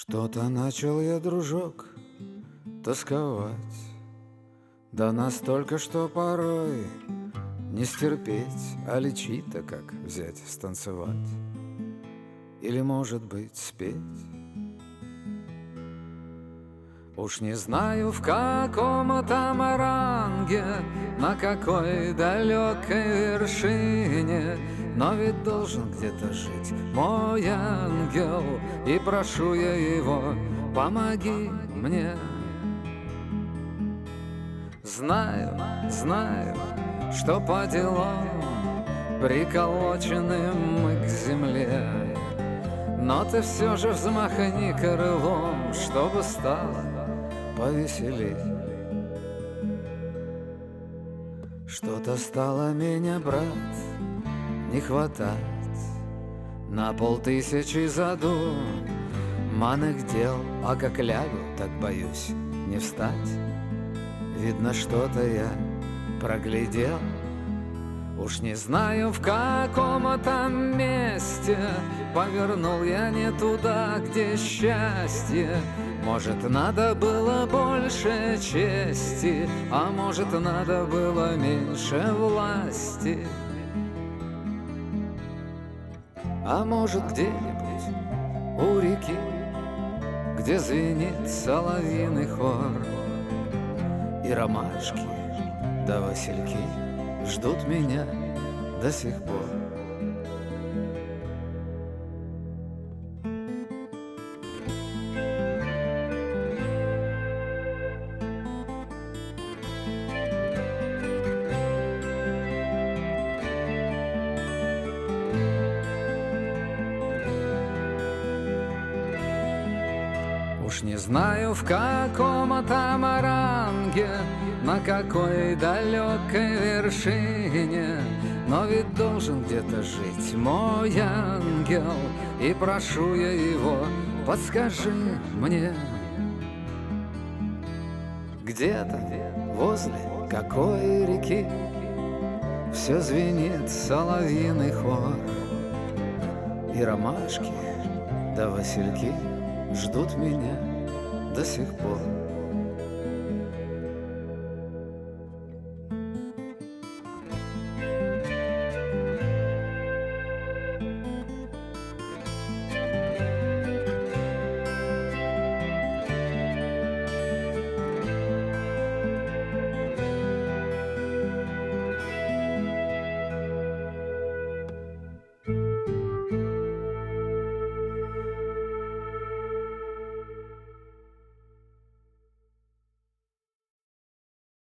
Что-то начал я, дружок, тосковать, да настолько, что порой не стерпеть, а лечить-то как взять, станцевать или, может быть, спеть. Уж не знаю, в каком там ранге, на какой далекой вершине, но ведь должен где-то жить мой ангел, и прошу я его, помоги мне. Знаю, знаю, что по делам приколочены мы к земле, но ты все же взмахни крылом, чтобы стало повеселей. Что-то стало меня, брат, не хватать на 5000 заду манных дел, а как лягу, так боюсь не встать. Видно, что-то я проглядел. Уж не знаю, в каком там месте повернул я не туда, где счастье. Может, надо было больше чести, а может, надо было меньше власти. А может, где-нибудь у реки, где звенит соловьиный хор, и ромашки да васильки ждут меня до сих пор. Уж не знаю, в каком там ранге, на какой далекой вершине, но ведь должен где-то жить мой ангел, и прошу я его, подскажи мне, где-то возле какой реки все звенит соловьиный хор, и ромашки да васильки ждут меня до сих пор.